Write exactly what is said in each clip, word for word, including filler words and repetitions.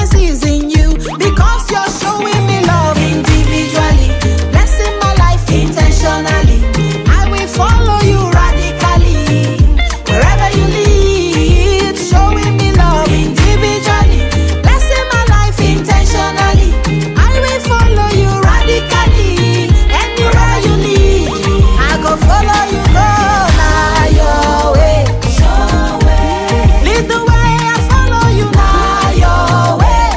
confidence is in you, because you're showing me love individually, blessing my life intentionally. I will follow you radically, wherever you lead, showing me love individually, blessing my life intentionally. I will follow you radically, anywhere you lead, I go follow you, go now your way. Lead the way, I follow you now your way.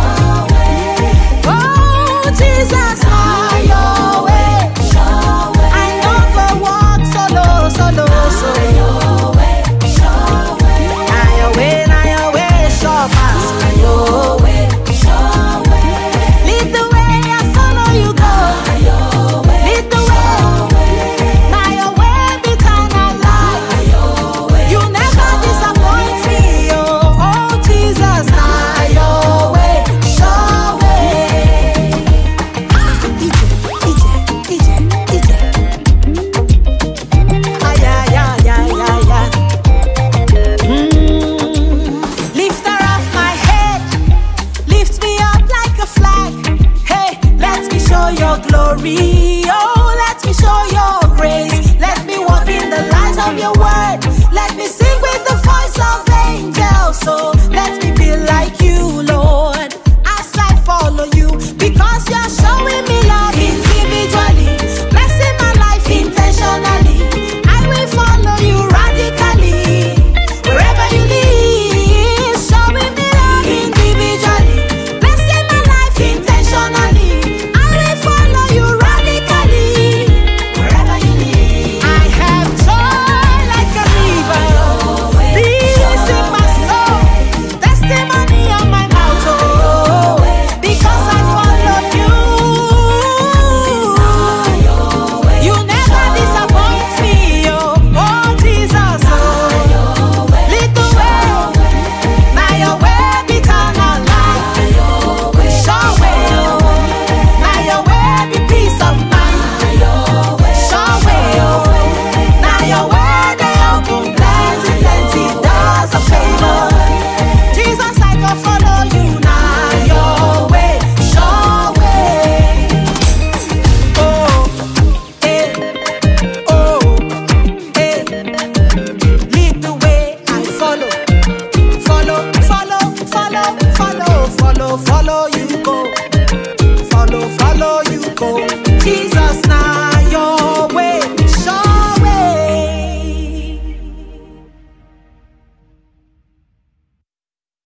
Oh Jesus, now your way. I know go walk solo, solo, solo. Now your way, now your way, sure pass. Lead the way, I follow you, go. Lead the way, now your way be eternal life. You never disappoint me, oh, oh Jesus, now your way, sure way. Ah, D J, D J, D J, D J. Ah, yeah, yeah, yeah, yeah, yeah. Mm. Lifter of my head, lift me up like a flag. Hey, let me show your glory. Oh, let me show your grace. Let me walk in the light of your word. Let me sing with the voice of angels. So